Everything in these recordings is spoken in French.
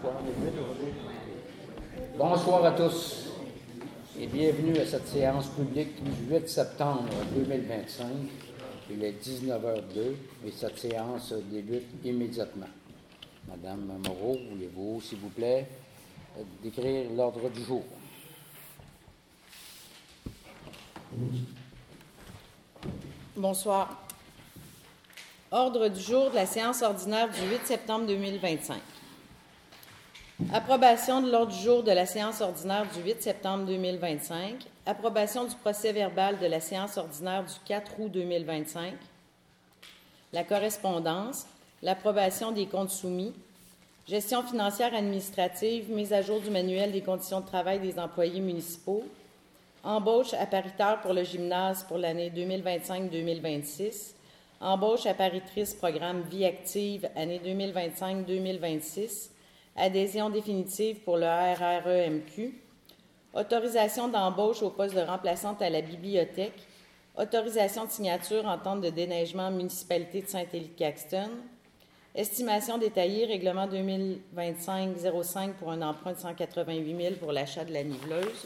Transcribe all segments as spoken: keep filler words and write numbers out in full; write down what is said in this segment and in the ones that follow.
Bonsoir, Bonsoir à tous et bienvenue à cette séance publique du huit septembre deux mille vingt-cinq. Il est dix-neuf heures deux et cette séance débute immédiatement. Madame Moreau, voulez-vous, s'il vous plaît, décrire l'ordre du jour? Bonsoir. Ordre du jour de la séance ordinaire du huit septembre deux mille vingt-cinq. Approbation de l'ordre du jour de la séance ordinaire du huit septembre deux mille vingt-cinq. Approbation du procès-verbal de la séance ordinaire du quatre août deux mille vingt-cinq. La correspondance. L'approbation des comptes soumis. Gestion financière administrative. Mise à jour du manuel des conditions de travail des employés municipaux. Embauche à pariteur pour le gymnase pour l'année deux mille vingt-cinq deux mille vingt-six. Embauche à paritrice programme Vie active, année deux mille vingt-cinq deux mille vingt-six. Adhésion définitive pour le R R E M Q. Autorisation d'embauche au poste de remplaçante à la bibliothèque. Autorisation de signature entente de déneigement municipalité de Saint-Élie-Caxton. Estimation détaillée, règlement deux mille vingt-cinq zéro cinq pour un emprunt de cent quatre-vingt-huit mille pour l'achat de la niveleuse.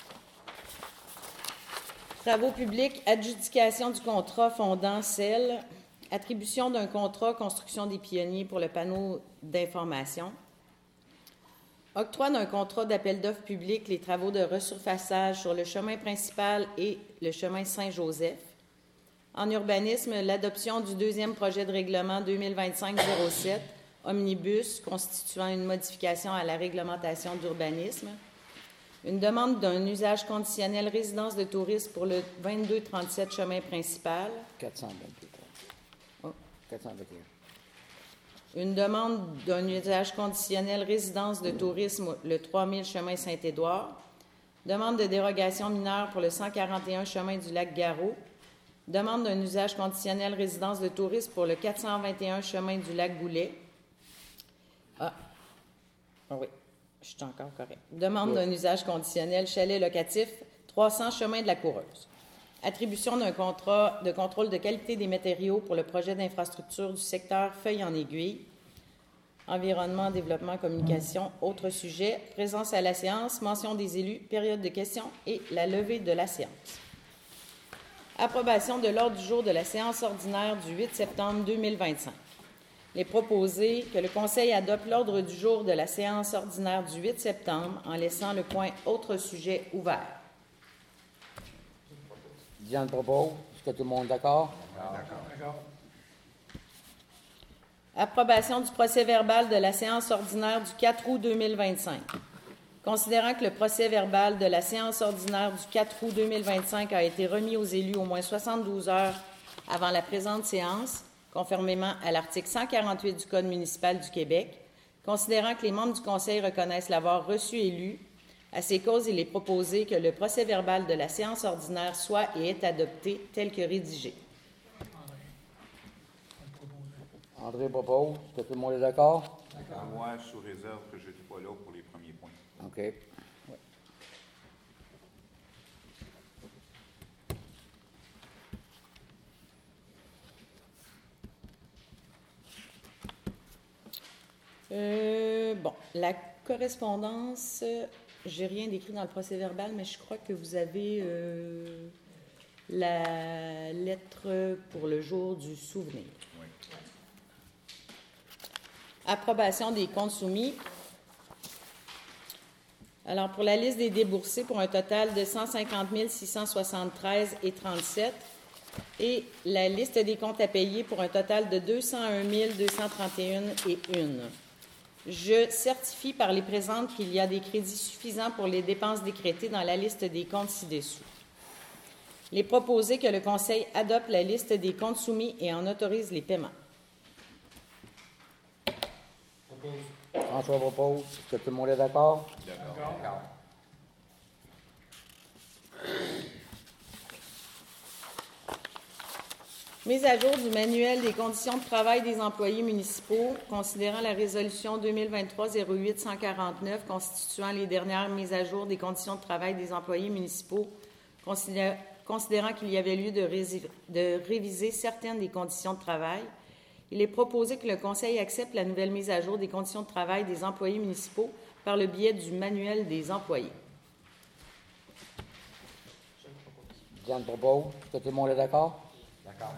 Travaux publics, adjudication du contrat fondant C E L, attribution d'un contrat construction des pionniers pour le panneau d'information, octroi d'un contrat d'appel d'offres public, les travaux de resurfaçage sur le chemin principal et le chemin Saint-Joseph. En urbanisme, l'adoption du deuxième projet de règlement deux mille vingt-cinq zéro sept, omnibus, constituant une modification à la réglementation d'urbanisme. Une demande d'un usage conditionnel résidence de tourisme pour le vingt-deux trente-sept chemin principal. quatre cent vingt-deux. Oh. quatre cent vingt et un. Une demande d'un usage conditionnel résidence de tourisme le trois mille chemin Saint-Édouard. Demande de dérogation mineure pour le cent quarante et un chemin du lac Garot. Demande d'un usage conditionnel résidence de tourisme pour le quatre cent vingt et un chemin du lac Goulet. Ah, oh oui. Je suis encore correct. Demande d'un usage conditionnel chalet locatif, trois cents chemin de la Coureuse. Attribution d'un contrat de contrôle de qualité des matériaux pour le projet d'infrastructure du secteur Feuille en aiguille. Environnement, développement, communication, autres sujets. Présence à la séance, mention des élus, période de questions et la levée de la séance. Approbation de l'ordre du jour de la séance ordinaire du huit septembre deux mille vingt-cinq. Il est proposé que le Conseil adopte l'ordre du jour de la séance ordinaire du huit septembre en laissant le point « Autres sujets » ouvert. Diane propose. Est-ce que tout le monde est d'accord? D'accord. Approbation du procès-verbal de la séance ordinaire du quatre août deux mille vingt-cinq. Considérant que le procès-verbal de la séance ordinaire du quatre août deux mille vingt-cinq a été remis aux élus au moins soixante-douze heures avant la présente séance, conformément à l'article cent quarante-huit du Code municipal du Québec, considérant que les membres du Conseil reconnaissent l'avoir reçu et lu, à ces causes, il est proposé que le procès-verbal de la séance ordinaire soit et est adopté tel que rédigé. André propose. Est-ce que tout le monde est d'accord? D'accord. Moi, sous réserve que je n'étais pas là pour les premiers points. OK. Ouais. Euh, bon, la correspondance, j'ai rien décrit dans le procès-verbal, mais je crois que vous avez euh, la lettre pour le jour du souvenir. Oui. Approbation des comptes soumis. Alors, pour la liste des déboursés, pour un total de cent cinquante mille six cent soixante-treize et trente-sept, et la liste des comptes à payer pour un total de deux cent un mille deux cent trente et un et une. Je certifie par les présentes qu'il y a des crédits suffisants pour les dépenses décrétées dans la liste des comptes ci-dessous. Il est proposé que le Conseil adopte la liste des comptes soumis et en autorise les paiements. François propose. Est-ce que tout le monde est d'accord? D'accord. Mise à jour du manuel des conditions de travail des employés municipaux, considérant la résolution deux mille vingt-trois zéro huit cent quarante-neuf constituant les dernières mises à jour des conditions de travail des employés municipaux, considérant qu'il y avait lieu de, rési- de réviser certaines des conditions de travail, il est proposé que le Conseil accepte la nouvelle mise à jour des conditions de travail des employés municipaux par le biais du manuel des employés. Diane propose. Est-ce que tout le monde est d'accord? D'accord.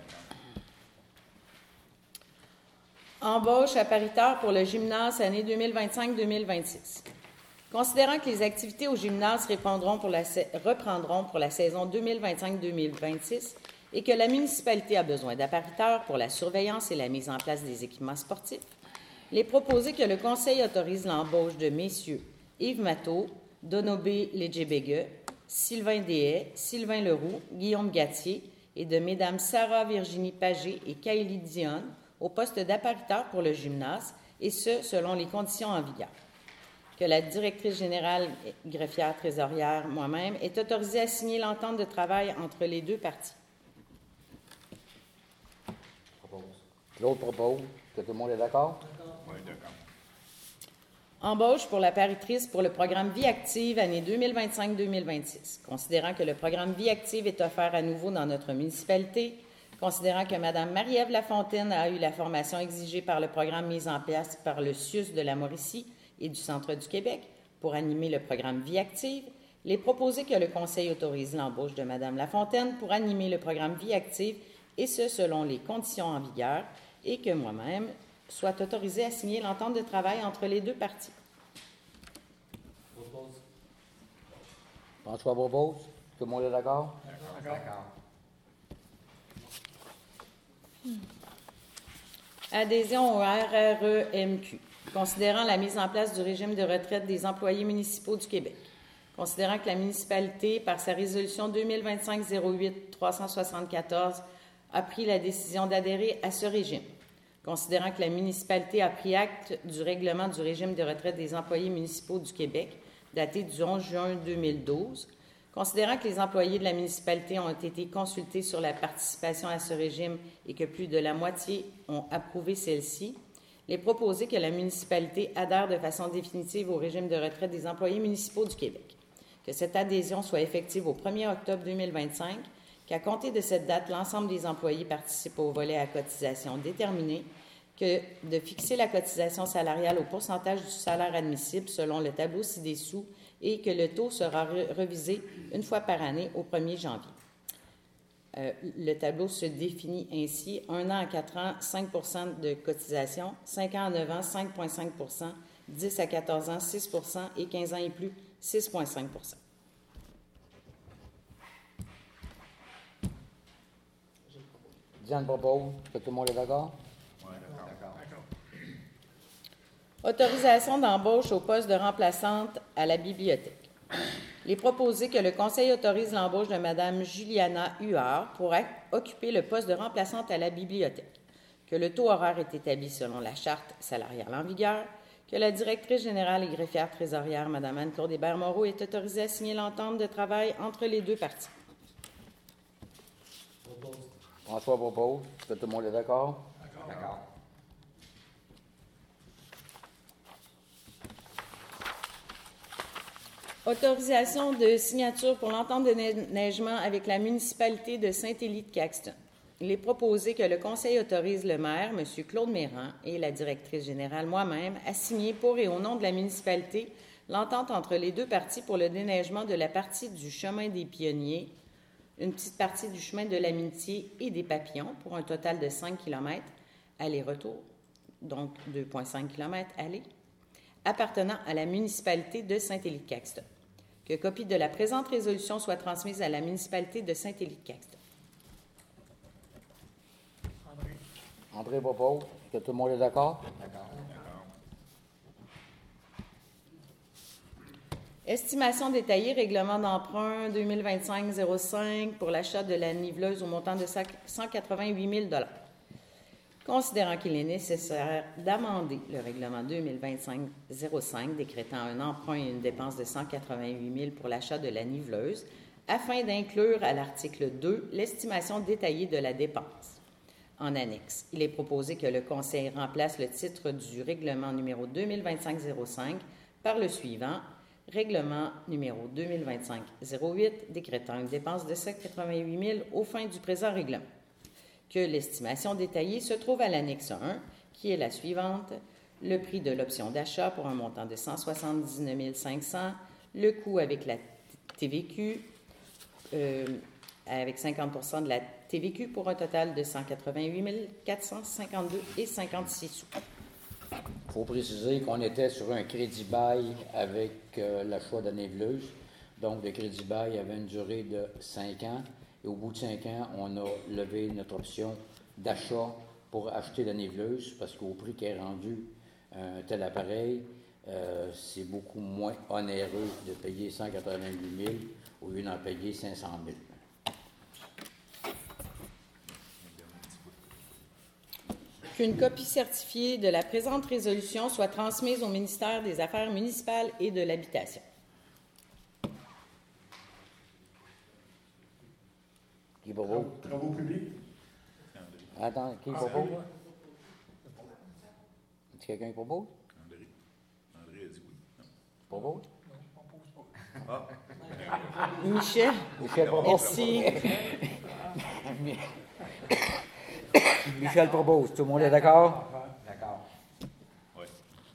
Embauche à paritaire pour le gymnase année deux mille vingt-cinq deux mille vingt-six. Considérant que les activités au gymnase répondront pour la, reprendront pour la saison deux mille vingt-cinq deux mille vingt-six et que la municipalité a besoin d'appariteurs pour la surveillance et la mise en place des équipements sportifs, il est proposé que le Conseil autorise l'embauche de messieurs Yves Matteau, Donobé Lédjébégue, Sylvain Deshaies, Sylvain Leroux, Guillaume Gattier et de mesdames Sarah Virginie Pagé et Kylie Dionne au poste d'appariteur pour le gymnase, et ce, selon les conditions en vigueur. Que la directrice générale, greffière trésorière, moi-même, est autorisée à signer l'entente de travail entre les deux parties. L'autre propose. Est-ce que tout le monde est d'accord? Oui, d'accord. Embauche pour la paritrice pour le programme Vie active année deux mille vingt-cinq deux mille vingt-six. Considérant que le programme Vie active est offert à nouveau dans notre municipalité, considérant que Mme Marie-Ève Lafontaine a eu la formation exigée par le programme mis en place par le C I U S de la Mauricie et du Centre du Québec pour animer le programme Vie active, il est proposé que le Conseil autorise l'embauche de Mme Lafontaine pour animer le programme Vie active, et ce, selon les conditions en vigueur, et que moi-même soit autorisé à signer l'entente de travail entre les deux parties. François propose. Tout le monde est d'accord? D'accord. Adhésion au R R E M Q. Considérant la mise en place du régime de retraite des employés municipaux du Québec. Considérant que la municipalité, par sa résolution deux mille vingt-cinq zéro huit trois cent soixante-quatorze, a pris la décision d'adhérer à ce régime. Considérant que la municipalité a pris acte du règlement du régime de retraite des employés municipaux du Québec, daté du onze juin deux mille douze, considérant que les employés de la municipalité ont été consultés sur la participation à ce régime et que plus de la moitié ont approuvé celle-ci, il est proposé que la municipalité adhère de façon définitive au régime de retraite des employés municipaux du Québec, que cette adhésion soit effective au premier octobre deux mille vingt-cinq, qu'à compter de cette date, l'ensemble des employés participent au volet à cotisation déterminée, que de fixer la cotisation salariale au pourcentage du salaire admissible selon le tableau ci-dessous et que le taux sera re- revisé une fois par année au premier janvier. Euh, le tableau se définit ainsi: un an à quatre ans, cinq pour cent de cotisation, cinq ans à neuf ans, cinq virgule cinq pour cent, dix à quatorze ans, six pour cent et quinze ans et plus, six virgule cinq pour cent. Diane propose. Est-ce que tout le monde est d'accord? Oui, d'accord. Autorisation d'embauche au poste de remplaçante à la bibliothèque. Il est proposé que le Conseil autorise l'embauche de Mme Juliana Huard pour a- occuper le poste de remplaçante à la bibliothèque, que le taux horaire est établi selon la charte salariale en vigueur, que la directrice générale et greffière trésorière, Mme Anne-Claude Hébert-Moreau, est autorisée à signer l'entente de travail entre les deux parties. François propose. Est-ce que tout le monde est d'accord? D'accord. Autorisation de signature pour l'entente de neigement avec la municipalité de Saint-Élie-de-Caxton. Il est proposé que le Conseil autorise le maire, M. Claude Méran, et la directrice générale moi-même à signer pour et au nom de la municipalité l'entente entre les deux parties pour le déneigement de la partie du chemin des Pionniers, une petite partie du chemin de l'Amitié et des Papillons pour un total de cinq kilomètres aller-retour, donc deux virgule cinq kilomètres aller, appartenant à la municipalité de Saint-Élie-de-Caxton. Que copie de la présente résolution soit transmise à la municipalité de Saint-Élie-de-Caxton. André propose. Est-ce que tout le monde est d'accord? D'accord. Estimation détaillée, règlement d'emprunt deux mille vingt-cinq zéro cinq pour l'achat de la niveleuse au montant de cent quatre-vingt-huit mille dollars. Considérant qu'il est nécessaire d'amender le règlement deux mille vingt-cinq zéro cinq décrétant un emprunt et une dépense de cent quatre-vingt-huit mille pour l'achat de la niveleuse, afin d'inclure à l'article deux l'estimation détaillée de la dépense. En annexe, il est proposé que le Conseil remplace le titre du règlement numéro deux mille vingt-cinq zéro cinq par le suivant: Règlement numéro deux mille vingt-cinq zéro huit décrétant une dépense de cent quatre-vingt-huit mille aux fins du présent règlement. que l'estimation détaillée se trouve à l'annexe un, qui est la suivante. Le prix de l'option d'achat pour un montant de cent soixante-dix-neuf mille cinq cents, le coût avec la T V Q, euh, avec cinquante pour cent de la T V Q pour un total de cent quatre-vingt-huit mille quatre cent cinquante-deux et cinquante-six sous. Il faut préciser qu'on était sur un crédit bail avec euh, l'achat de nébuleuses. Donc, le crédit bail avait une durée de cinq ans. Et au bout de cinq ans, on a levé notre option d'achat pour acheter la nébuleuses parce qu'au prix qu'est rendu un tel appareil, euh, c'est beaucoup moins onéreux de payer cent quatre-vingt-huit mille au lieu d'en payer cinq cent mille. Qu'une copie certifiée de la présente résolution soit transmise au ministère des Affaires municipales et de l'Habitation. Qui propose? Travaux publics. Attends, qui Ah, propose? moi. Est-ce quelqu'un qui propose? André. André a dit oui. Non. Propose? Non, je ne propose pas. Ah, Michel, Michel propose. merci. Michel propose. Tout le monde est d'accord? D'accord. oui.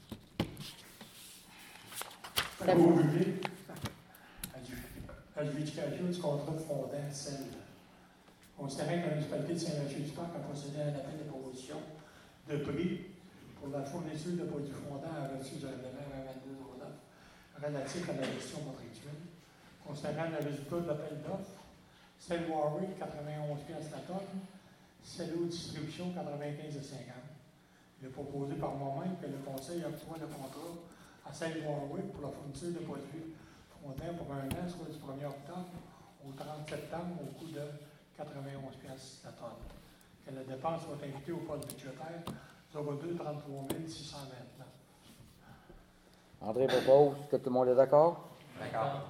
Travaux publics. Adjudication du contrat de fondant S E L. Considérant que la municipalité de Saint-Mathieu-du-Parc a procédé à un appel de proposition de prix pour la fourniture de produits fondants à reçu du règlement vingt vingt-deux zéro neuf relatif à la gestion contractuelle. Considérant le résultat de l'appel d'offres, Cell Warwick, quatre-vingt-onze piastres la tonne, Cello Distribution, quatre-vingt-quinze et cinquante. Il est proposé par moi-même que le Conseil octroie le contrat à Cell Warwick pour la fourniture de produits fondants pour un an, soit du premier octobre au trente septembre, au coût de quatre-vingt-onze piastres la tonne. Que la dépense soit invitée au poste budgétaire zéro deux trente-trois mille six cent vingt-neuf. André propose. Est-ce que tout le monde est d'accord? D'accord.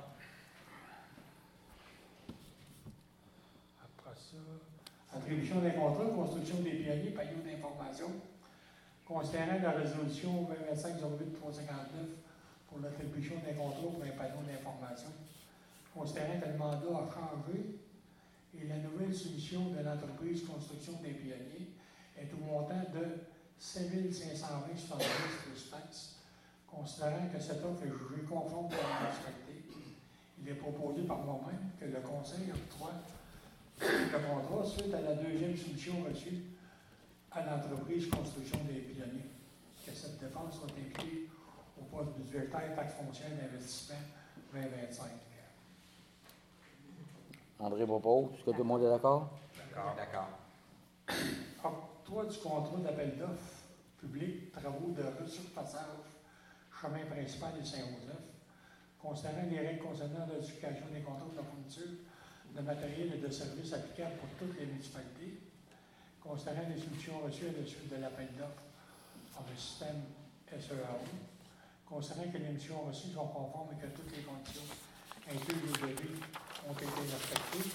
Après ça, attribution des contrats, construction des pionniers, payaux d'information. Considérant la résolution vingt vingt-cinq zéro huit trois cent cinquante-neuf pour l'attribution des contrats pour un panneau d'information. Considérant que le mandat a changé et la nouvelle solution de l'entreprise Construction des Pionniers est au montant de cinq mille cinq cent vingt soixante-dix plus taxes. Considérant que cette offre est jugée conforme à la municipalité, il est proposé par moi-même que le Conseil octroie le contrat suite à la deuxième solution reçue à l'entreprise Construction des Pionniers. Que cette dépense soit impliquée au poste budgétaire taxe foncière d'investissement vingt vingt-cinq. André propose. Est-ce que tout le monde est d'accord? D'accord. D'accord. Octroi du contrat d'appel d'offres public, travaux de resurfaçage, chemin principal de Saint-Joseph, considérant les règles concernant l'adjudication des contrats de la fourniture de matériel et de services applicables pour toutes les municipalités, considérant les solutions reçues à la suite de l'appel d'offres par le système S E A O, considérant que les missions reçues sont conformes et que toutes les conditions incluses au devis ont été respectées.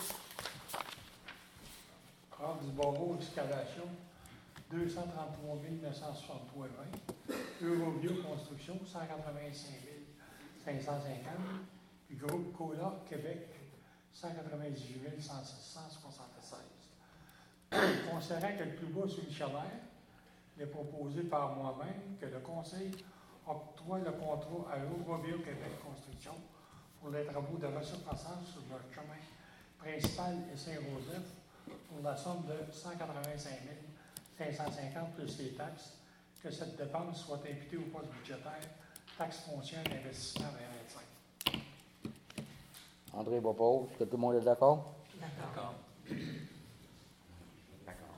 Ordre du barreau excavation, deux cent trente-trois mille neuf cent soixante-trois vingt. Eurovio Construction, cent quatre-vingt-cinq mille cinq cent cinquante. Puis Groupe Cola Québec, cent quatre-vingt-dix-huit mille cent soixante-seize. Considérant que le plus bas sur le salaire, il est proposé par moi-même que le Conseil octroie le contrat à Eurovio Québec Construction pour les travaux de resurfaçage sur le chemin principal et Saint-Joseph pour la somme de cent quatre-vingt-cinq mille cinq cent cinquante plus les taxes, que cette dépense soit imputée au poste budgétaire taxe foncière d'investissement vingt vingt-cinq. André propose. Est-ce que tout le monde est d'accord? D'accord. D'accord.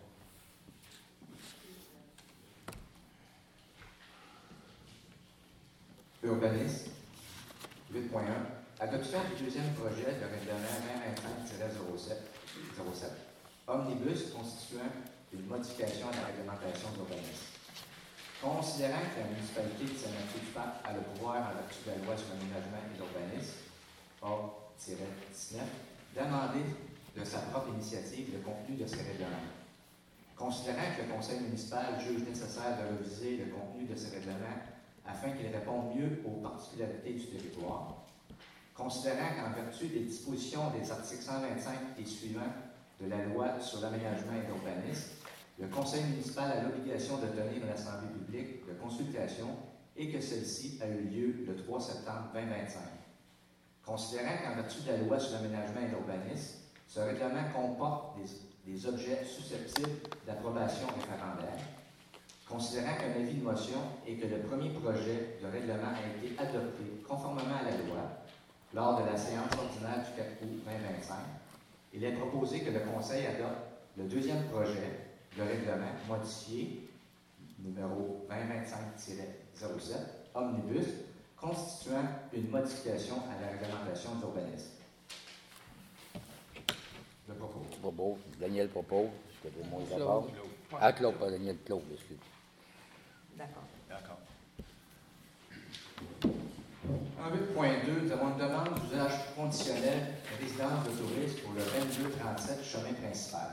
Urbanisme, huit point un. Adoption du deuxième projet de règlement vingt vingt-cinq zéro sept. Omnibus constituant une modification de la réglementation de l'urbanisme. Considérant que la municipalité de Saint-Mathieu-du-Parc a le pouvoir en vertu de la loi sur l'aménagement et l'urbanisme, or dix-neuf, d'amender de sa propre initiative le contenu de ces règlements. Considérant que le conseil municipal juge nécessaire de réviser le contenu de ces règlements afin qu'ils répondent mieux aux particularités du territoire, considérant qu'en vertu des dispositions des articles cent vingt-cinq et suivants de la loi sur l'aménagement et l'urbanisme, le conseil municipal a l'obligation de tenir une assemblée publique de consultation et que celle-ci a eu lieu le trois septembre deux mille vingt-cinq. Considérant qu'en vertu de la loi sur l'aménagement et l'urbanisme, ce règlement comporte des, des objets susceptibles d'approbation référendaire, considérant qu'un avis de motion et que le premier projet de règlement a été adopté conformément à la loi lors de la séance ordinaire du quatre août deux mille vingt-cinq, il est proposé que le Conseil adopte le deuxième projet de règlement modifié, numéro vingt vingt-cinq tiret zéro sept, Omnibus, constituant une modification à la réglementation de l'urbanisme. Je propose. Propose. Daniel propose. Je te mon Claude. rapport. Ah, Claude, pas Daniel, Claude, excuse. D'accord. D'accord. En huit point deux, nous avons une demande d'usage conditionnel résidence de tourisme pour le vingt-deux trente-sept chemin principal.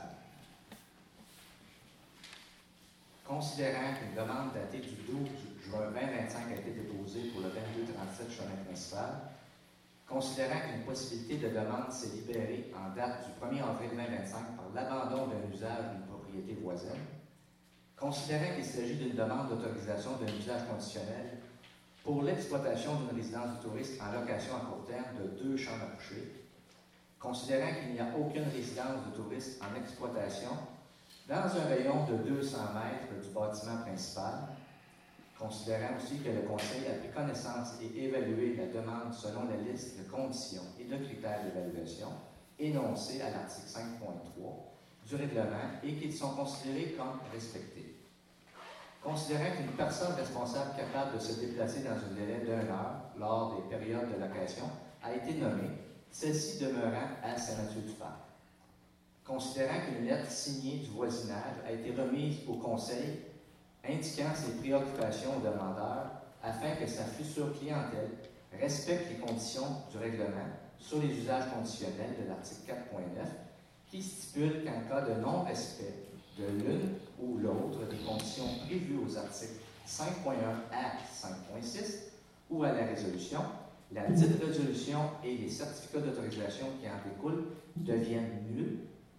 Considérant qu'une demande datée du douze juin deux mille vingt-cinq a été déposée pour le vingt-deux trente-sept chemin principal, considérant qu'une possibilité de demande s'est libérée en date du premier avril deux mille vingt-cinq par l'abandon d'un usage d'une propriété voisine, considérant qu'il s'agit d'une demande d'autorisation d'un usage conditionnel pour l'exploitation d'une résidence de tourisme en location à court terme de deux chambres à coucher, considérant qu'il n'y a aucune résidence de tourisme en exploitation dans un rayon de deux cents mètres du bâtiment principal, considérant aussi que le Conseil a pris connaissance et évalué la demande selon la liste de conditions et de critères d'évaluation énoncés à l'article cinq point trois du règlement et qu'ils sont considérés comme respectés. Considérant qu'une personne responsable capable de se déplacer dans un délai d'une heure lors des périodes de location a été nommée, celle-ci demeurant à Saint-Mathieu-du-Parc. Considérant qu'une lettre signée du voisinage a été remise au Conseil indiquant ses préoccupations au demandeur afin que sa future clientèle respecte les conditions du règlement sur les usages conditionnels de l'article quatre point neuf qui stipule qu'en cas de non-respect de l'une ou l'autre des conditions prévues aux articles cinq point un à cinq point six ou à la résolution, la dite résolution et les certificats d'autorisation qui en découlent deviennent nuls,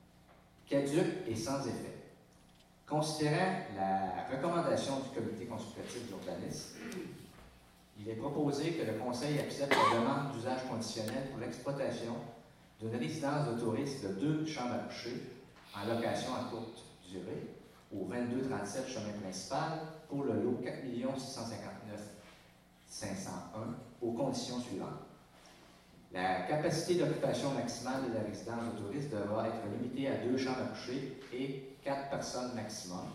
caducs et sans effet. Considérant la recommandation du comité consultatif de l'urbanisme, il est proposé que le Conseil accepte la demande d'usage conditionnel pour l'exploitation d'une résidence de tourisme de deux chambres à coucher en location à courte durée au vingt-deux trente-sept chemin principal pour le lot quatre millions six cent cinquante-neuf mille cinq cent un aux conditions suivantes. La capacité d'occupation maximale de la résidence de tourisme devra être limitée à deux chambres à coucher et quatre personnes maximum.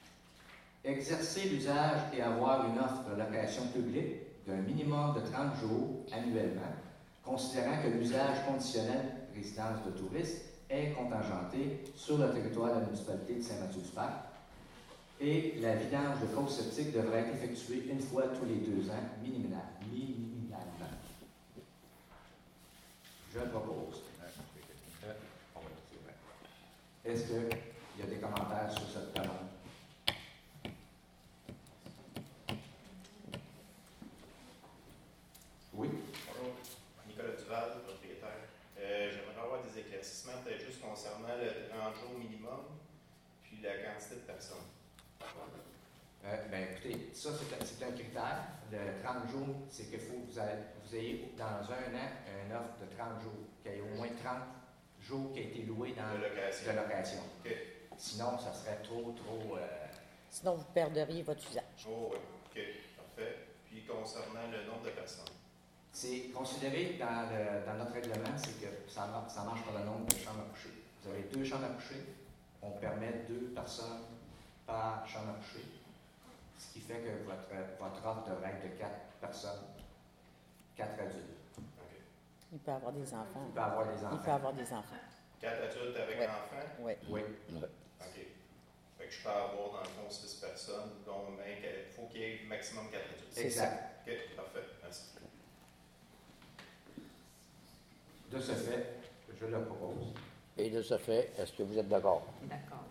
Exercer l'usage et avoir une offre de location publique d'un minimum de trente jours annuellement, considérant que l'usage conditionnel résidence de tourisme est contingenté sur le territoire de la municipalité de Saint-Mathieu-du-Parc et la vidange de fosses septiques devra être effectuée une fois tous les deux ans minimalement. Je le propose. Est-ce qu'il y a des commentaires sur cette demande? Oui? Bonjour, Nicolas Duval, propriétaire. Euh, J'aimerais avoir des éclaircissements, peut-être juste concernant le trente jours minimum, puis la quantité de personnes. Euh, ben, écoutez, ça, c'est un, un critère. Le trente jours, c'est qu'il faut que vous, avez, vous ayez dans un an une offre de trente jours, qu'il y ait au moins trente jours qui a été loué dans De location. de location. Okay. Sinon, ça serait trop, trop... Euh... Sinon, vous perdriez votre usage. Oh, oui. OK, parfait. Puis concernant le nombre de personnes. C'est considéré dans, le, dans notre règlement, c'est que ça, ça marche par le nombre de chambres à coucher. Vous avez deux chambres à coucher, on permet deux personnes par chambre à coucher, ce qui fait que votre, votre offre devrait être de quatre personnes, quatre adultes. OK. Il peut avoir des enfants. Il peut avoir des Il enfants. peut avoir des enfants. Quatre adultes avec Ouais. enfants? Oui. Oui. Ouais. OK. Fait que je peux avoir, dans le fond, six personnes, dont il faut qu'il y ait maximum quatre adultes. C'est Exact. OK, parfait. Merci. De ce fait, je le propose. Et de ce fait, est-ce que vous êtes d'accord? D'accord.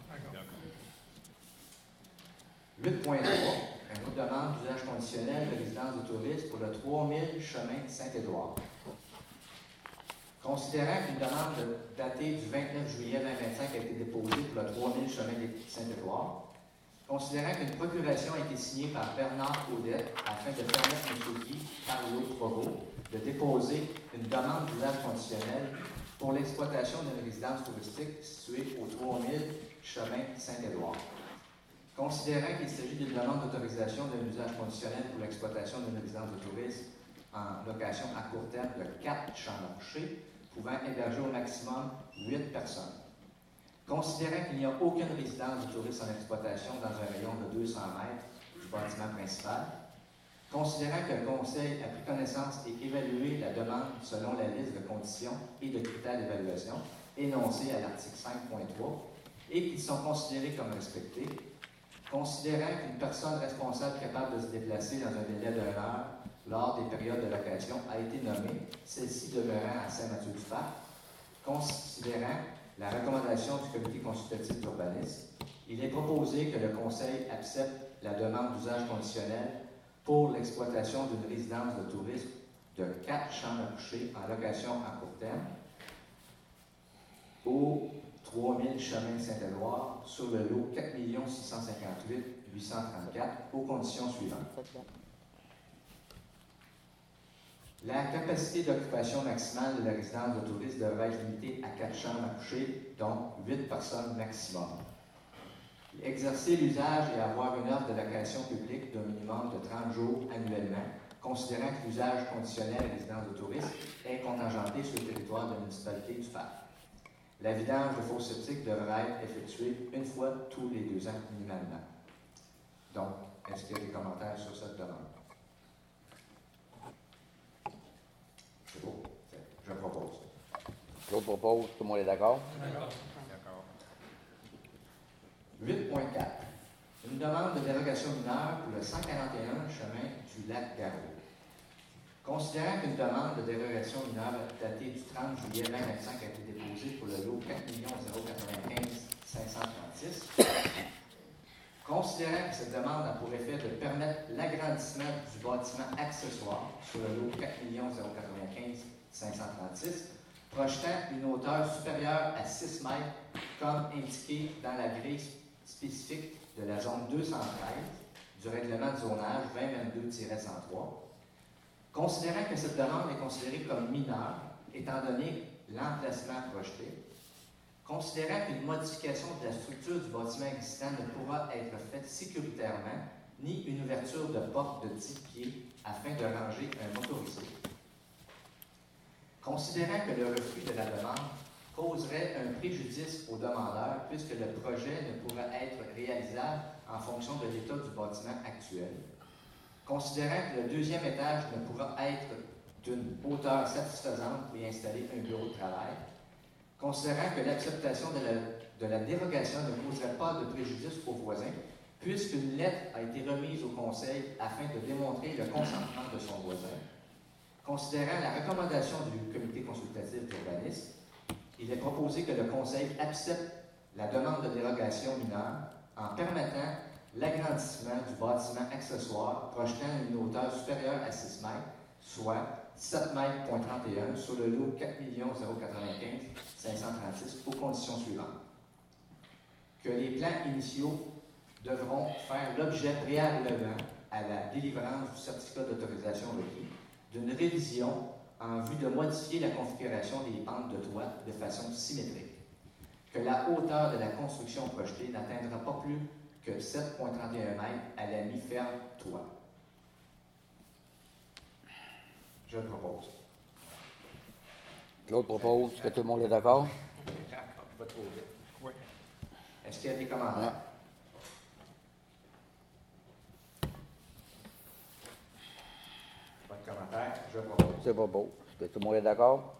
huit point trois, une autre demande d'usage conditionnel de résidence de tourisme pour le trois mille chemin Saint-Édouard. Considérant qu'une demande datée du vingt-neuf juillet deux mille vingt-cinq a été déposée pour le trois mille chemin de Saint-Édouard, considérant qu'une procuration a été signée par Bernard Audette afin de permettre M. Guy Carlo Provo de déposer une demande d'usage conditionnel pour l'exploitation d'une résidence touristique située au trois mille chemin Saint-Édouard. Considérant qu'il s'agit d'une demande d'autorisation d'un usage conditionnel pour l'exploitation d'une résidence de tourisme en location à court terme de quatre chambres à coucher, pouvant héberger au maximum huit personnes. Considérant qu'il n'y a aucune résidence de tourisme en exploitation dans un rayon de deux cents mètres du bâtiment principal, considérant que le Conseil a pris connaissance et évalué la demande selon la liste de conditions et de critères d'évaluation énoncés à l'article cinq point trois et qu'ils sont considérés comme respectés, considérant qu'une personne responsable capable de se déplacer dans un délai d'une heure lors des périodes de location a été nommée, celle-ci demeurant à Saint-Mathieu-du-Parc, considérant la recommandation du comité consultatif d'urbanisme, il est proposé que le Conseil accepte la demande d'usage conditionnel pour l'exploitation d'une résidence de tourisme de quatre chambres à coucher en location à court terme au trois mille chemin Saint-Édouard sur le lot quatre millions six cent cinquante-huit mille huit cent trente-quatre aux conditions suivantes. La capacité d'occupation maximale de la résidence de tourisme devrait être limitée à quatre chambres à coucher, dont huit personnes maximum. Exercer l'usage et avoir une offre de location publique d'un minimum de trente jours annuellement, considérant que l'usage conditionnel à résidence de tourisme est contingenté sur le territoire de la municipalité du parc. La vidange de fosse septique devra être effectuée une fois tous les deux ans minimalement. Donc, est-ce qu'il y a des commentaires sur cette demande? C'est beau. Je propose. Claude propose, tout le monde est d'accord? D'accord. huit point quatre. Une demande de dérogation mineure pour le cent quarante et un chemin du lac Garot. Considérant qu'une demande de dérogation mineure datée du trente juillet deux mille vingt-cinq a été déposée pour le lot quatre millions quatre-vingt-quinze mille cinq cent trente-six, considérant que cette demande a pour effet de permettre l'agrandissement du bâtiment accessoire sur le lot quatre millions quatre-vingt-quinze mille cinq cent trente-six, projetant une hauteur supérieure à six mètres, comme indiqué dans la grille spécifique de la zone deux cent treize du règlement de zonage vingt vingt-deux tiret cent trois, considérant que cette demande est considérée comme mineure, étant donné l'emplacement projeté, considérant qu'une modification de la structure du bâtiment existant ne pourra être faite sécuritairement, ni une ouverture de porte de dix pieds afin de ranger un motorisé. Considérant que le refus de la demande causerait un préjudice au demandeur puisque le projet ne pourra être réalisable en fonction de l'état du bâtiment actuel, considérant que le deuxième étage ne pourra être d'une hauteur satisfaisante pour y installer un bureau de travail, considérant que l'acceptation de la, de la dérogation ne causerait pas de préjudice aux voisins, puisqu'une lettre a été remise au Conseil afin de démontrer le consentement de son voisin, considérant la recommandation du comité consultatif d'urbanisme, il est proposé que le Conseil accepte la demande de dérogation mineure en permettant l'agrandissement du bâtiment accessoire projetant une hauteur supérieure à six mètres, soit sept mètres trente et un sur le lot quatre millions quatre-vingt-quinze mille cinq cent trente-six aux conditions suivantes. Que les plans initiaux devront faire l'objet préalablement à la délivrance du certificat d'autorisation requis d'une révision en vue de modifier la configuration des pentes de toit de façon symétrique. Que la hauteur de la construction projetée n'atteindra pas plus que sept virgule trente et un mètres à la mi-ferme toit. Je le propose. Claude propose, est-ce que tout le monde est d'accord? Pas trop vite. Oui. Est-ce qu'il y a des commentaires? Pas de commentaires. Je propose. C'est pas beau. Est-ce que tout le monde est d'accord?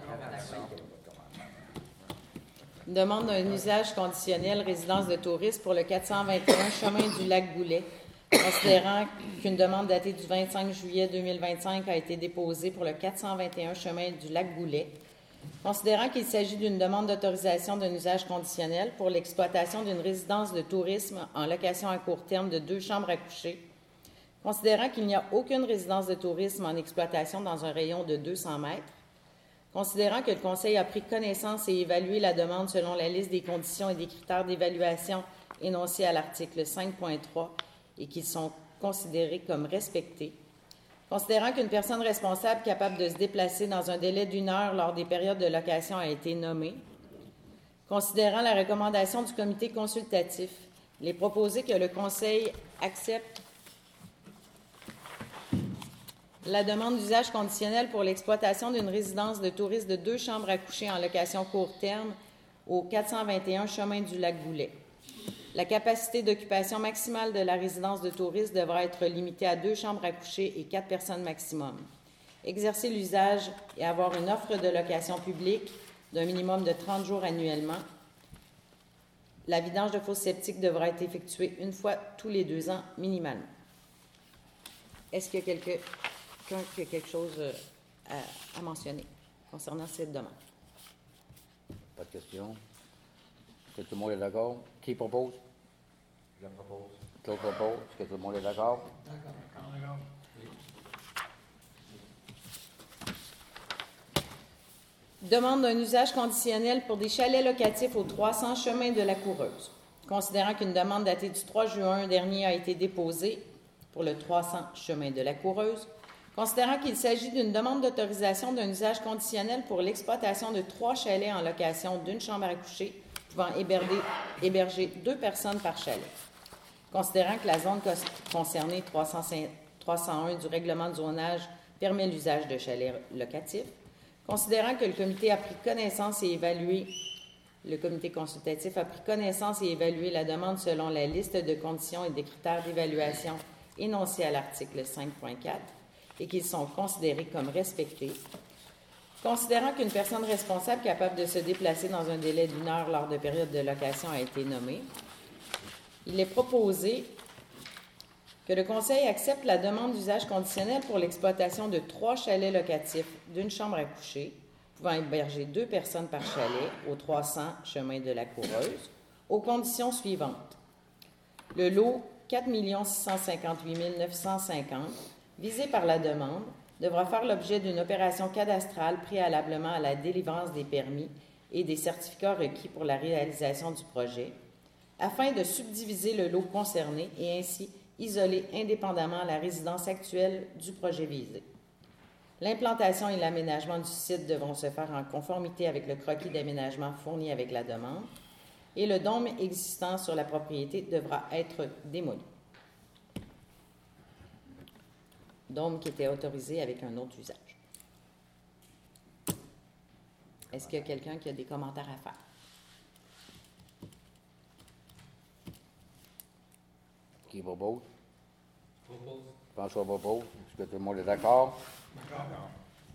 Une demande d'un usage conditionnel résidence de tourisme pour le quatre cent vingt et un chemin du lac Goulet, considérant qu'une demande datée du vingt-cinq juillet deux mille vingt-cinq a été déposée pour le quatre cent vingt et un chemin du lac Goulet, considérant qu'il s'agit d'une demande d'autorisation d'un usage conditionnel pour l'exploitation d'une résidence de tourisme en location à court terme de deux chambres à coucher, considérant qu'il n'y a aucune résidence de tourisme en exploitation dans un rayon de deux cents mètres, Considérant que le Conseil a pris connaissance et évalué la demande selon la liste des conditions et des critères d'évaluation énoncés à l'article cinq point trois et qu'ils sont considérés comme respectés. Considérant qu'une personne responsable capable de se déplacer dans un délai d'une heure lors des périodes de location a été nommée. Considérant la recommandation du comité consultatif, il est proposé que le Conseil accepte la demande d'usage conditionnel pour l'exploitation d'une résidence de tourisme de deux chambres à coucher en location court terme au quatre cent vingt et un chemin du Lac-Goulet. La capacité d'occupation maximale de la résidence de tourisme devra être limitée à deux chambres à coucher et quatre personnes maximum. Exercer l'usage et avoir une offre de location publique d'un minimum de trente jours annuellement. La vidange de fosses septiques devra être effectuée une fois tous les deux ans minimalement. Est-ce qu'il y a quelqu'un qui a quelque chose à, à mentionner concernant cette demande? Pas de question. Est-ce que tout le monde est d'accord? Qui propose? Je propose. Claude propose. Est-ce que tout le monde est d'accord? D'accord, d'accord, d'accord. Demande d'un usage conditionnel pour des chalets locatifs au trois cents chemin de la Coureuse. Considérant qu'une demande datée du trois juin dernier a été déposée pour le trois cents chemin de la Coureuse, considérant qu'il s'agit d'une demande d'autorisation d'un usage conditionnel pour l'exploitation de trois chalets en location d'une chambre à coucher pouvant héberger, héberger deux personnes par chalet. Considérant que la zone concernée trois cent un du règlement de zonage permet l'usage de chalets locatifs, considérant que le comité a pris connaissance et évalué, le comité consultatif a pris connaissance et évalué la demande selon la liste de conditions et des critères d'évaluation énoncés à l'article cinq point quatre et qu'ils sont considérés comme respectés, considérant qu'une personne responsable capable de se déplacer dans un délai d'une heure lors de périodes de location a été nommée, il est proposé que le Conseil accepte la demande d'usage conditionnel pour l'exploitation de trois chalets locatifs d'une chambre à coucher, pouvant héberger deux personnes par chalet au trois cents chemin de la Coureuse, aux conditions suivantes. Le lot quatre millions six cent cinquante-huit mille neuf cent cinquante, visé par la demande, devra faire l'objet d'une opération cadastrale préalablement à la délivrance des permis et des certificats requis pour la réalisation du projet, afin de subdiviser le lot concerné et ainsi isoler indépendamment la résidence actuelle du projet visé. L'implantation et l'aménagement du site devront se faire en conformité avec le croquis d'aménagement fourni avec la demande et le dôme existant sur la propriété devra être démoli. Dôme qui était autorisé avec un autre usage. Est-ce qu'il y a quelqu'un qui a des commentaires à faire? Qui propose? Propose. François propose. Est-ce que tout le monde est d'accord? D'accord.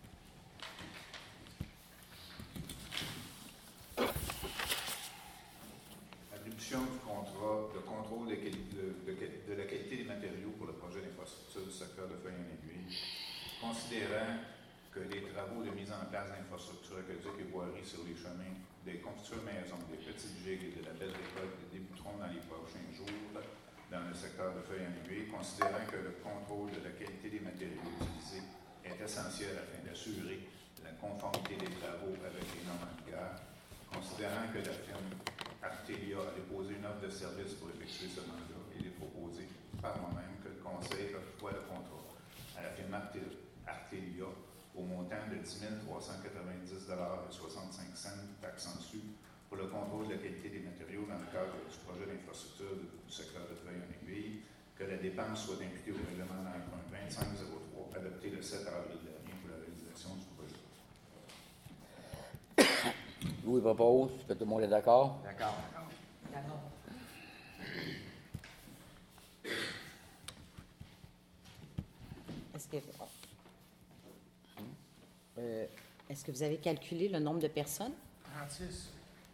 Attribution du contrat de contrôle de, quali- de, de, de la qualité des matériaux pour le projet d'infrastructure du secteur de Feuille en Aiguille, considérant que les travaux de mise en place d'infrastructures aquatiques et voiries sur les chemins des constructions maisons, des petites gigues et de la belle récolte débuteront dans les prochains jours dans le secteur de Feuille en Aiguille, considérant que le contrôle de la qualité des matériaux utilisés est essentiel afin d'assurer la conformité des travaux avec les normes en vigueur, considérant que la firme Artelia a déposé une offre de service pour effectuer ce mandat, il est proposé par moi-même que le Conseil octroie le contrat à la firme Artelia au montant de dix mille trois cent quatre-vingt-dix dollars et soixante-cinq cents taxes en su pour le contrôle de la qualité des matériaux dans le cadre du projet d'infrastructure du secteur de Feuille en Aiguille, que la dépense soit imputée au règlement d'emprunt vingt-cinq zéro trois adopté le sept avril dernier pour la réalisation du projet. Louis propose. Est-ce que tout le monde est d'accord? D'accord. Est-ce que, euh, est-ce que vous avez calculé le nombre de personnes? trente-six.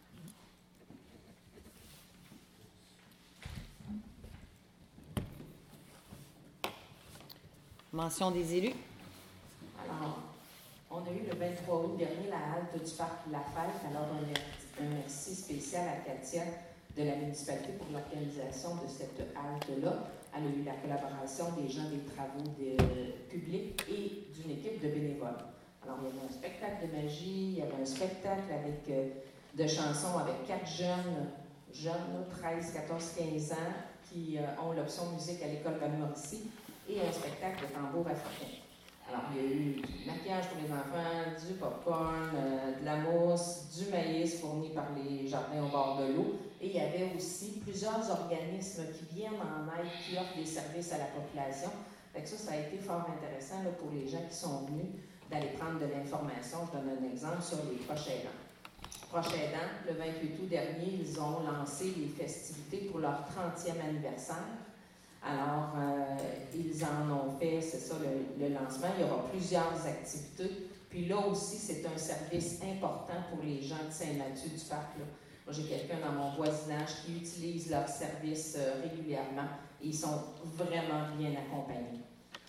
Mention des élus? Alors, on a eu le vingt-trois août dernier la halte du parc Lafayette. Alors, on a un merci spécial à Katia de la municipalité pour l'organisation de cette halte-là. Elle a eu la collaboration des gens des travaux de, publics et d'une équipe de bénévoles. Alors, il y avait un spectacle de magie, il y avait un spectacle avec, euh, de chansons avec quatre jeunes, jeunes, treize, quatorze, quinze ans, qui euh, ont l'option musique à l'école Val-Mauricie, et un spectacle de tambour africain. Alors, il y a eu du maquillage pour les enfants, du popcorn, euh, de la mousse, du maïs fourni par les jardins au bord de l'eau. Et il y avait aussi plusieurs organismes qui viennent en aide, qui offrent des services à la population. Fait que ça, ça a été fort intéressant là, pour les gens qui sont venus d'aller prendre de l'information. Je donne un exemple sur les proches aidants. Proches aidants, le vingt-huit août dernier, ils ont lancé les festivités pour leur trentième anniversaire. Alors, euh, ils en ont fait, c'est ça, le, le lancement. Il y aura plusieurs activités. Puis là aussi, c'est un service important pour les gens de Saint-Mathieu du Parc. Là. Moi, j'ai quelqu'un dans mon voisinage qui utilise leur service euh, régulièrement et ils sont vraiment bien accompagnés.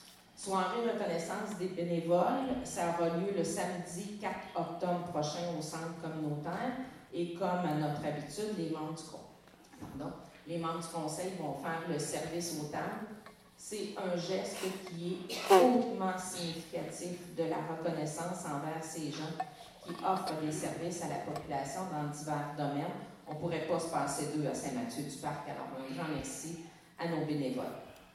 Soirée reconnaissance des bénévoles, ça aura lieu le samedi quatre octobre prochain au centre communautaire et comme à notre habitude, les membres du con- Pardon. Les membres du conseil vont faire le service aux tables. C'est un geste qui est hautement significatif de la reconnaissance envers ces gens qui offrent des services à la population dans divers domaines. On ne pourrait pas se passer d'eux à Saint-Mathieu-du-Parc, alors un grand merci à nos bénévoles.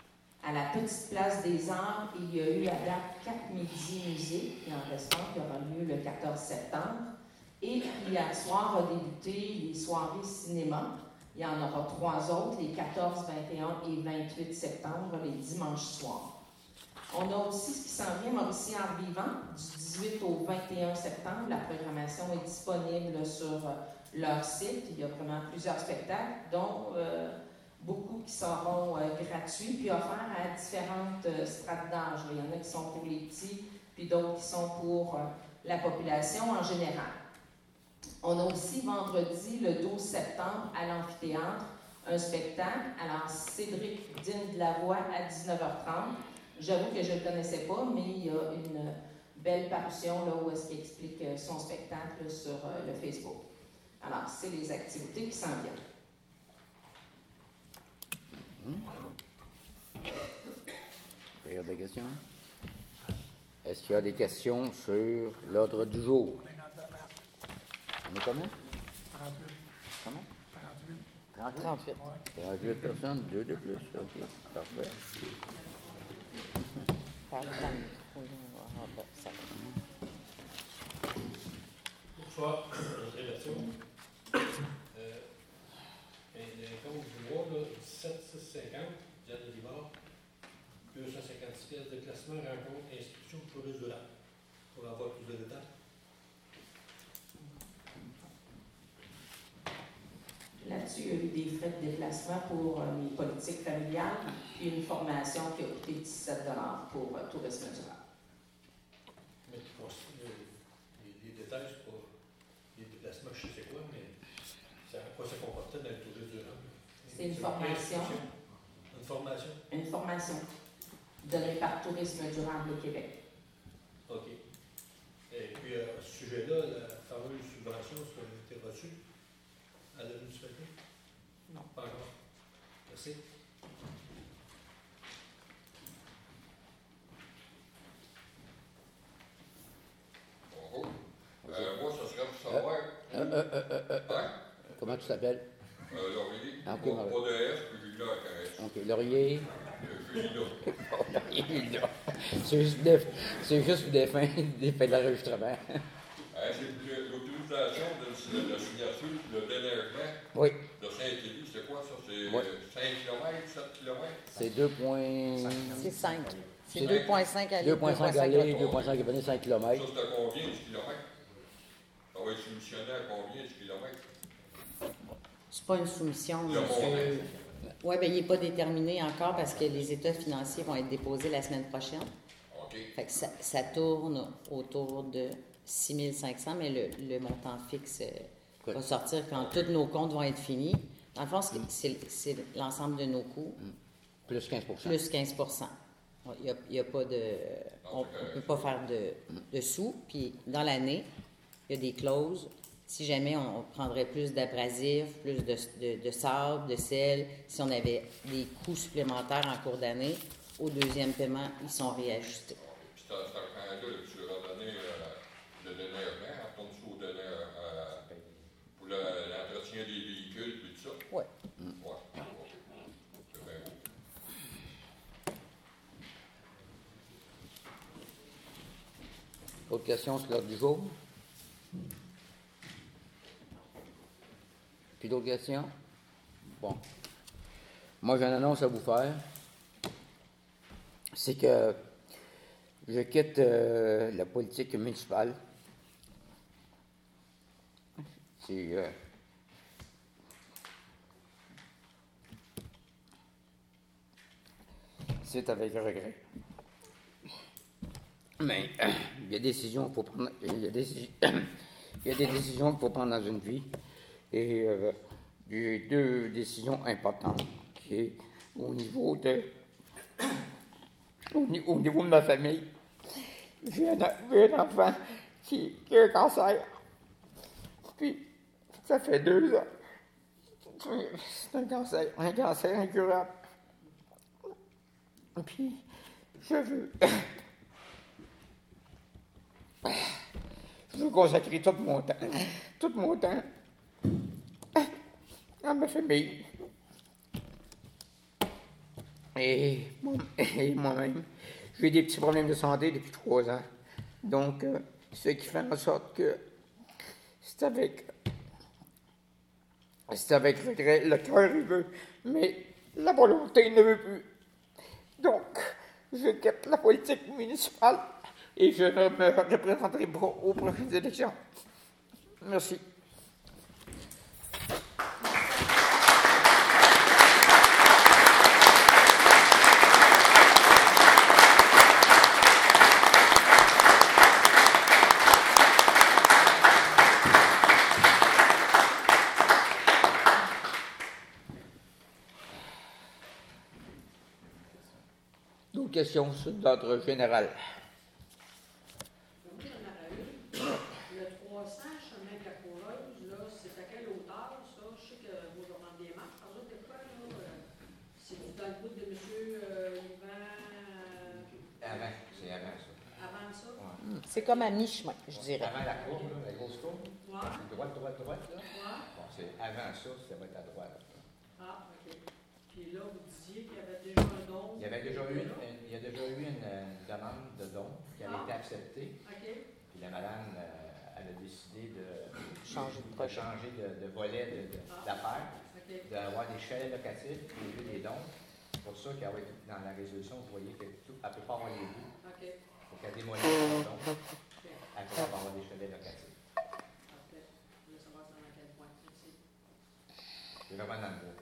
À la petite place des arts, il y a eu à date quatre midis musées, il en reste un qui aura lieu le quatorze septembre. Et hier soir a débuté les soirées cinéma. Il y en aura trois autres, les quatorze, vingt et un et vingt-huit septembre, les dimanches soirs. On a aussi ce qui s'en vient, Mauricie Art Vivant, du dix-huit au vingt et un septembre. La programmation est disponible sur leur site. Il y a vraiment plusieurs spectacles, dont euh, beaucoup qui seront euh, gratuits, puis offerts à différentes euh, strates d'âge. Il y en a qui sont pour les petits, puis d'autres qui sont pour euh, la population en général. On a aussi vendredi, le douze septembre, à l'amphithéâtre, un spectacle. Alors, Cédric Dine de la Voix à dix-neuf heures trente. J'avoue que je ne le connaissais pas, mais il y a une belle parution là, où est-ce qu'il explique son spectacle sur euh, le Facebook. Alors, c'est les activités qui s'en viennent. Il y a des questions? Est-ce qu'il y a des questions sur l'ordre du jour? On est combien? trente-huit. Comment? trente-huit. trente-huit. trente-huit personnes, deux de plus. OK, parfait. Bonsoir, André Latio. Euh, le compte du mois, là, dix-sept mille six cent cinquante, Diane Limard, deux cent cinquante-six pièces de classement, rencontre, inscription, touriste de l'art. Pour avoir plus de détails. Là-dessus, il y a eu des frais de déplacement pour euh, les politiques familiales et une formation qui a coûté dix-sept dollars pour euh, tourisme durable. Mais pour les, les détails, c'est pas les déplacements, je sais quoi, mais ça, à quoi ça comportait dans le tourisme durable? C'est une formation. Une formation? Une formation donnée par Tourisme durable au Québec. OK. Et puis, à ce sujet-là, la fameuse subvention, est-ce qu'elle a été reçue à la municipalité? Non. Pas encore. Merci. Bonjour. Euh, moi, ça serait pour savoir. Euh, euh, euh, euh, euh, Hein? Comment tu t'appelles? Euh, Laurier. Ah, ok, Pas Maurice. pas de S, puis j'ai là à Caresse. OK, Laurier. Euh, Je suis là. Oh, Laurier, là. C'est juste, des, c'est juste des fins, des fins de l'enregistrement. Hein, c'est pour l'autorisation de, de la signature de l'énergie Oui, de Saint-Élie. C'est quoi ça? C'est Ouais. cinq kilomètres, sept kilomètres? c'est deux points... C'est cinq. C'est C'est deux virgule cinq aller, deux virgule cinq aller, retour. deux virgule cinq venir, cinq Ça, kilomètres. c'est à combien de kilomètres? Ça va être soumissionné à combien de kilomètres? C'est pas une soumission, Le monsieur. Oui, bien, il n'est pas déterminé encore parce que les états financiers vont être déposés la semaine prochaine. OK. Fait que ça, ça tourne autour de six mille cinq cents, mais le, le montant fixe euh, va sortir quand tous nos comptes vont être finis. Dans le fond, c'est, c'est, c'est l'ensemble de nos coûts, Plus quinze pour cent. plus quinze pour cent. Il n'y a, il y a pas de... On ne peut pas faire de, de sous. Puis, dans l'année, il y a des clauses. Si jamais on prendrait plus d'abrasifs, plus de, de, de sable, de sel, si on avait des coûts supplémentaires en cours d'année, au deuxième paiement, ils sont réajustés. Puis, cet argent-là, tu l'as donné à D'autres questions sur l'ordre du jour? Puis d'autres questions? Bon. Moi, j'ai une annonce à vous faire. C'est que je quitte euh, la politique municipale. C'est... Euh, c'est avec regret. Mais euh, il y a des décisions qu'il faut prendre. Il y a des, il y a des décisions qu'il faut prendre dans une vie. Et euh, il y a deux décisions importantes. Qui est au niveau de. Au, au niveau de ma famille. J'ai un, j'ai un enfant qui, qui a un cancer. Puis, ça fait deux ans. C'est un cancer, un cancer incurable. Puis, je veux. Je veux consacrer tout mon temps, tout mon temps à ma famille. Et, et moi-même, j'ai des petits problèmes de santé depuis trois ans. Donc, euh, ce qui fait en sorte que c'est avec, c'est avec regret, le cœur il veut, mais la volonté ne veut plus. Donc, je quitte la politique municipale et je ne me représenterai pas aux prochaines élections. Merci. D'autres questions d'ordre général? Oui, on en a une. Le trois cents chemin de la Coureuse, là, c'est à quelle hauteur, ça? Je sais que vous demandez des marches, par exemple, des fois, là, euh, c'est dans le bout de M. Euh, Yvan... Euh, Avant, c'est avant ça. Avant ça? Ouais. C'est comme à mi-chemin, je dirais. Avant la courbe, là, la grosse courbe. Ouais. Droite, droite, droite, là. Ouais. Bon, c'est avant ça, ça va être à droite. Ah, OK. Puis là, vous disiez qu'il y avait déjà un don. Il y avait déjà eu une, une- il y a déjà eu une, une demande de don qui avait Ah. été acceptée. OK. Puis la madame, euh, elle a décidé de Changer de de projet. changer de, de volet de- de- Ah. d'affaires, OK. d'avoir des chalets locatifs au lieu des dons. C'est pour ça qu'elle va être dans la résolution, vous voyez qu'elle ne peut pas avoir les deux. OK. Il faut qu'elle démolisse son don. Elle peut avoir des chalets locatifs. Parfait. Je veux savoir ça dans quel point. Merci. C'est vraiment dans le bois.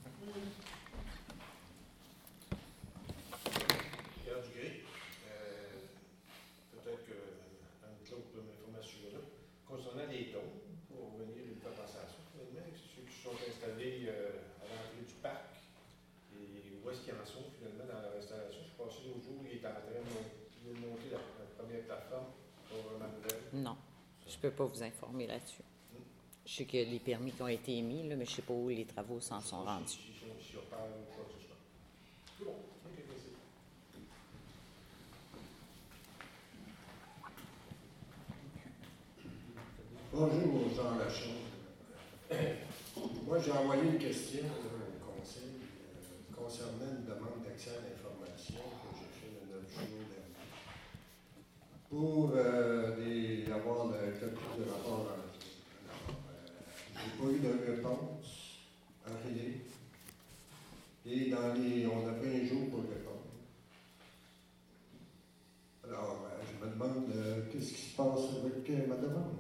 Pierre Dugré, euh, peut-être que Anne-Claude peut m'informer à ce sujet-là. Concernant les dons, pour revenir une fois penser à ça, finalement, ceux qui sont installés euh, à l'entrée du parc, et où est-ce qu'ils en sont finalement dans leur installation? Je suis passé l'autre jour, il est en train de mon- de monter la, la première plateforme pour ma nouvelle. Non, je ne peux pas vous informer là-dessus. Je sais qu'il y a des permis qui ont été émis, là, mais je ne sais pas où les travaux s'en sont rendus. Si, si, si, si on parle ou quoi que ce soit. C'est bon, ok, merci. Bonjour, Jean Lachance. Moi, j'ai envoyé une question au conseil euh, concernant une demande d'accès à l'information que j'ai fait le neuf juin dernier pour euh, des, avoir le copie de rapport. Alors, euh, j'ai pas eu de réponse à rien. Et dans les, on a pris un jour pour répondre. Alors, euh, je me demande euh, qu'est-ce qui se passe avec euh, ma demande.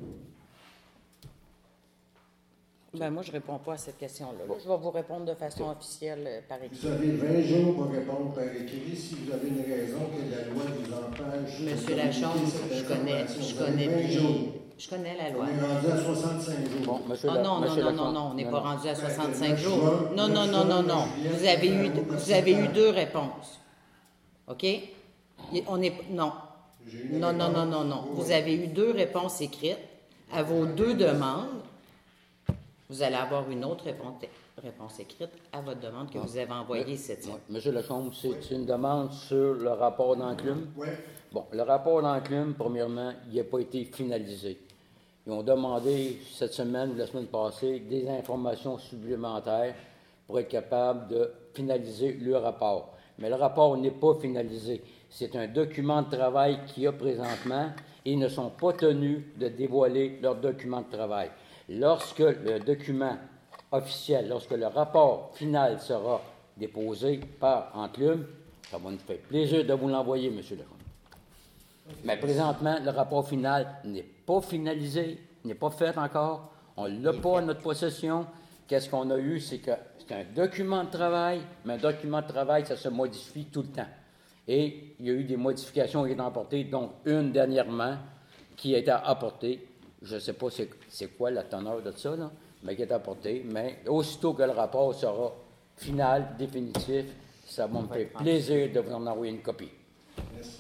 Ben, moi, je ne réponds pas à cette question-là. Là, je vais vous répondre de façon officielle euh, par écrit. Vous avez vingt jours pour répondre par écrit si vous avez une raison que la loi vous empêche. de Monsieur communiquer Lachance, cette je connais, information. je Vous avez connais vingt bien. jours. Je connais la On loi. est rendu à soixante-cinq jours. Bon, monsieur Oh La- non, non, monsieur non, Lachance. non, non, on n'est Non, pas non. rendu à Ben, soixante-cinq le jours. juin, Non, le non, non, juin, non, le non. juillet, Vous avez eu, le vous avez eu septembre. deux réponses. OK? Il- On est, non. J'ai eu une Non, non, non, réponse. non, non. Oui, Vous oui. avez eu deux réponses écrites à vos deux demandes. Vous allez avoir une autre réponse, réponse écrite à votre demande que Non. vous avez envoyée Mais- cette ouais. Monsieur Lachaume, c'est c'est une demande sur le rapport d'enclume. Oui. Bon, le rapport d'enclume, premièrement, il n'a pas été finalisé. Ils ont demandé cette semaine ou la semaine passée des informations supplémentaires pour être capable de finaliser le rapport. mais le rapport n'est pas finalisé. C'est un document de travail qu'il y a présentement et ils ne sont pas tenus de dévoiler leur document de travail. Lorsque le document officiel, lorsque le rapport final sera déposé par Enclume, ça va nous faire plaisir de vous l'envoyer, M. Lecomte. Mais présentement, le rapport final n'est pas finalisé, n'est pas fait encore. On ne l'a pas à notre possession. Qu'est-ce qu'on a eu? C'est que c'est un document de travail, mais un document de travail, ça se modifie tout le temps. Et il y a eu des modifications qui ont été apportées, dont une dernièrement qui a été apportée. Je ne sais pas c'est, c'est quoi la teneur de ça, là, mais qui est apportée. Mais aussitôt que le rapport sera final, définitif, ça va me faire plaisir de vous en envoyer une copie. Merci.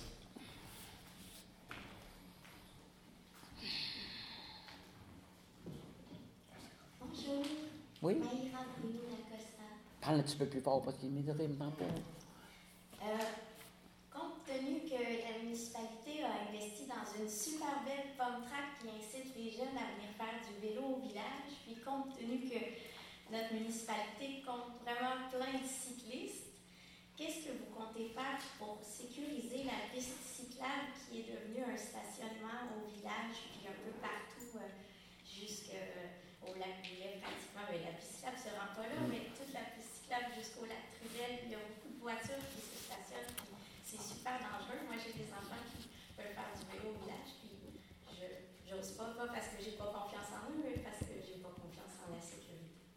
Bonjour. Oui? Maïra Bruno-Lacosta. Parle un petit peu plus fort parce qu'il m'aiderait me pas. Euh, compte tenu que la municipalité a investi dans une super belle pomme track qui incite les jeunes à venir faire du vélo au village, puis compte tenu que notre municipalité compte vraiment plein de cyclistes, qu'est-ce que vous comptez faire pour sécuriser la piste cyclable qui est devenue un stationnement au village, puis un peu partout euh, jusqu'au lac Boulet pratiquement? Mais la piste cyclable ne se rend pas là, mais toute la piste cyclable jusqu'au lac Trudel, il y a beaucoup de voitures qui se stationnent, puis c'est super dangereux. Moi, j'ai des enfants qui veulent faire du vélo au village, puis je n'ose pas, pas parce que j'ai pas confiance en eux, mais parce que j'ai pas confiance en la sécurité.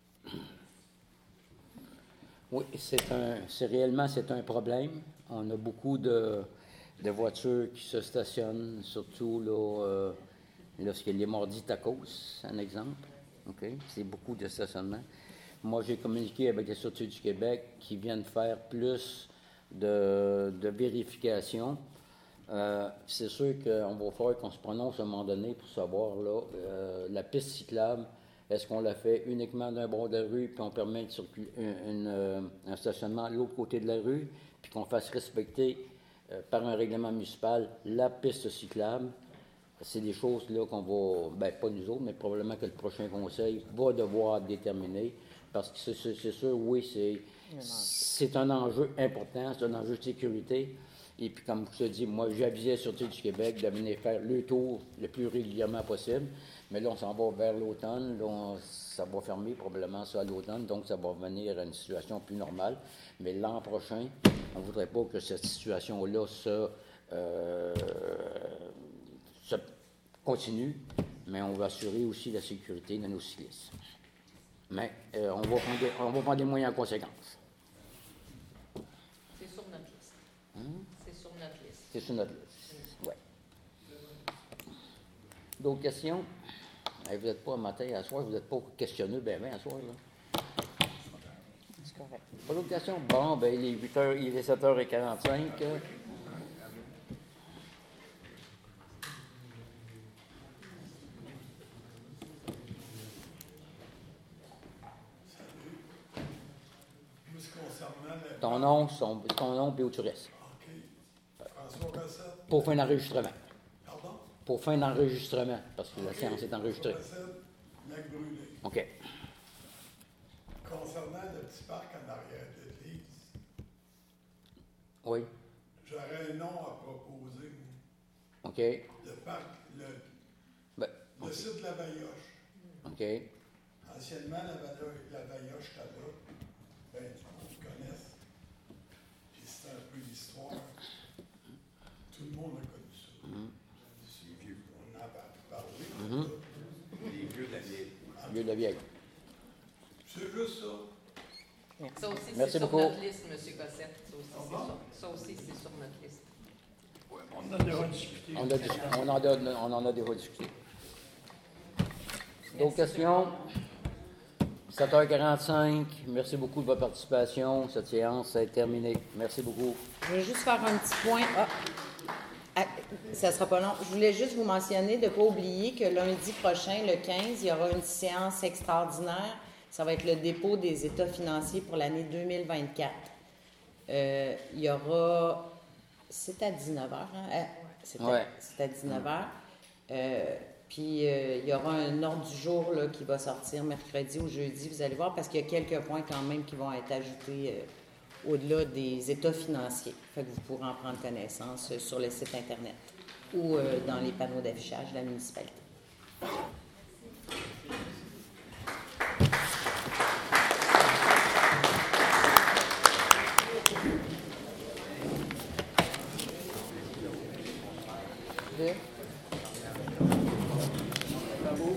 Oui, c'est un, c'est réellement c'est un problème. On a beaucoup de, de voitures qui se stationnent, surtout là, euh, lorsqu'il y a les mardis tacos, un exemple. Okay? C'est beaucoup de stationnement. Moi, j'ai communiqué avec les Sûretés du Québec qui viennent faire plus de, de vérification. Euh, c'est sûr qu'on va falloir qu'on se prononce à un moment donné pour savoir là, euh, la piste cyclable. Est-ce qu'on la fait uniquement d'un bord de la rue, puis on permet de circuler une, une, euh, un stationnement à l'autre côté de la rue, puis qu'on fasse respecter euh, par un règlement municipal la piste cyclable? C'est des choses là qu'on va, ben pas nous autres, mais probablement que le prochain conseil va devoir déterminer, parce que c'est, c'est sûr, oui, c'est, c'est un enjeu important, c'est un enjeu de sécurité. Et puis, comme je te dis, moi, j'avisais la Sûreté du Québec de venir faire le tour le plus régulièrement possible. Mais là, on s'en va vers l'automne. Là, on, ça va fermer probablement ça à l'automne. Donc, ça va revenir à une situation plus normale. Mais l'an prochain, on ne voudrait pas que cette situation-là se, euh, se continue. Mais on va assurer aussi la sécurité de nos cyclistes. Mais euh, on, va prendre des, on va prendre des moyens en conséquence. C'est sur notre liste. Hum? C'est sur notre liste. C'est sur notre liste, oui. D'autres questions? Hey, vous n'êtes pas matin à soir, vous n'êtes pas questionneux bien bien à soir, là. C'est correct. Pas d'autres questions? Bon, ben il est huit heures, il est sept heures quarante-cinq. Ton nom, son, ton nom, puis où tu restes. OK. François Cossette. Pour fin d'enregistrement. Pardon? Pour fin d'enregistrement, parce que la OK. séance est enregistrée. François Cossette, Lac Brûlé. OK. Concernant le petit parc en arrière de l'église, Oui. j'aurais un nom à proposer. OK. Le parc, le, Ben, le OK. site de la Bayoche. OK. Anciennement, la, Bayoche, la Bayoche était là. Ben, du monde connaisse. Puis c'est un peu l'histoire. Tout le monde a connu ça. Mm-hmm. C'est vieux. On en a parlé. Mm-hmm. Les vieux de la vieille. Vieux de la vieille. C'est juste ça. Ça aussi, Merci c'est sur beaucoup. notre liste, M. Cossette. Ça aussi, c'est sur, ça aussi, c'est sur notre liste. On en a déjà discuté. On, a, dis- on, en, a, on en a déjà discuté. D'autres questions? sept heures quarante-cinq. Merci beaucoup de votre participation. Cette séance est terminée. Merci beaucoup. Je vais juste faire un petit point. Ah. Ah, ça ne sera pas long. Je voulais juste vous mentionner de ne pas oublier que lundi prochain, le quinze, il y aura une séance extraordinaire. Ça va être le dépôt des états financiers pour l'année deux mille vingt-quatre. Euh, il y aura... C'est à dix-neuf heures, hein? Euh, c'est, à, Ouais. c'est à dix-neuf heures. Euh, puis euh, il y aura un ordre du jour là, qui va sortir mercredi ou jeudi, vous allez voir, parce qu'il y a quelques points quand même qui vont être ajoutés au-delà des états financiers. Fait que vous pourrez en prendre connaissance euh, sur le site Internet ou euh, dans les panneaux d'affichage de la municipalité. Deux.